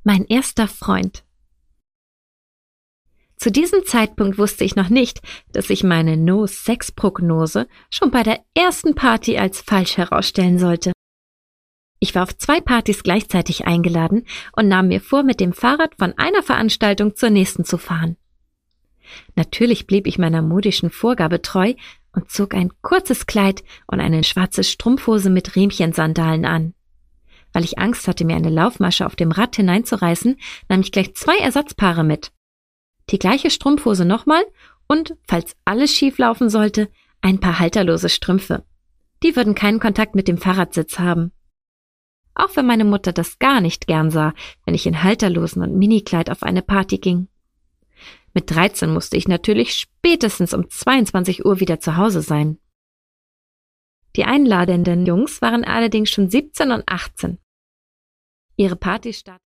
Mein erster Freund. Zu diesem Zeitpunkt wusste ich noch nicht, dass sich meine No-Sex-Prognose schon bei der ersten Party als falsch herausstellen sollte. Ich war auf 2 Partys gleichzeitig eingeladen und nahm mir vor, mit dem Fahrrad von einer Veranstaltung zur nächsten zu fahren. Natürlich blieb ich meiner modischen Vorgabe treu und zog ein kurzes Kleid und eine schwarze Strumpfhose mit Riemchensandalen an. Weil ich Angst hatte, mir eine Laufmasche auf dem Rad hineinzureißen, nahm ich gleich 2 Ersatzpaare mit. Die gleiche Strumpfhose nochmal und, falls alles schief laufen sollte, ein paar halterlose Strümpfe. Die würden keinen Kontakt mit dem Fahrradsitz haben. Auch wenn meine Mutter das gar nicht gern sah, wenn ich in Halterlosen und Minikleid auf eine Party ging. Mit 13 musste ich natürlich spätestens um 22 Uhr wieder zu Hause sein. Die einladenden Jungs waren allerdings schon 17 und 18. Ihre Party startete